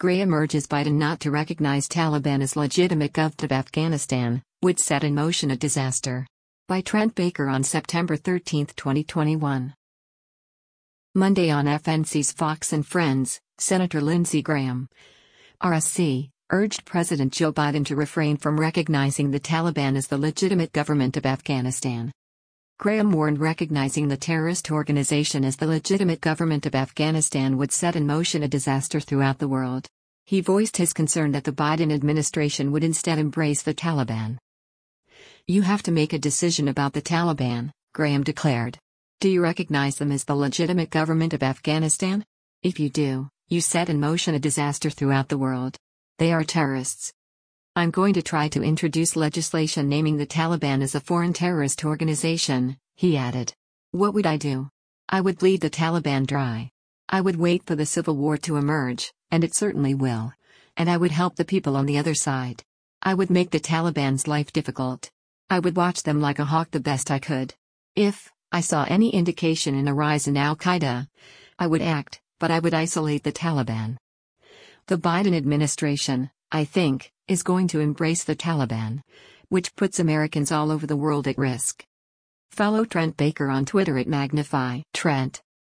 Graham urges Biden not to recognize Taliban as legitimate government of Afghanistan, would set in motion a disaster. By Trent Baker on September 13, 2021. Monday on FNC's Fox and Friends, Senator Lindsey Graham, RSC, urged President Joe Biden to refrain from recognizing the Taliban as the legitimate government of Afghanistan. Graham warned recognizing the terrorist organization as the legitimate government of Afghanistan would set in motion a disaster throughout the world. He voiced his concern that the Biden administration would instead embrace the Taliban. "You have to make a decision about the Taliban," Graham declared. "Do you recognize them as the legitimate government of Afghanistan? If you do, you set in motion a disaster throughout the world. They are terrorists. I'm going to try to introduce legislation naming the Taliban as a foreign terrorist organization," he added. "What would I do? I would bleed the Taliban dry. I would wait for the civil war to emerge, and it certainly will. And I would help the people on the other side. I would make the Taliban's life difficult. I would watch them like a hawk the best I could. If I saw any indication in a rise in al-Qaeda, I would act, but I would isolate the Taliban." The Biden administration, I think, is going to embrace the Taliban, which puts Americans all over the world at risk. Follow Trent Baker on Twitter at Magnify Trent.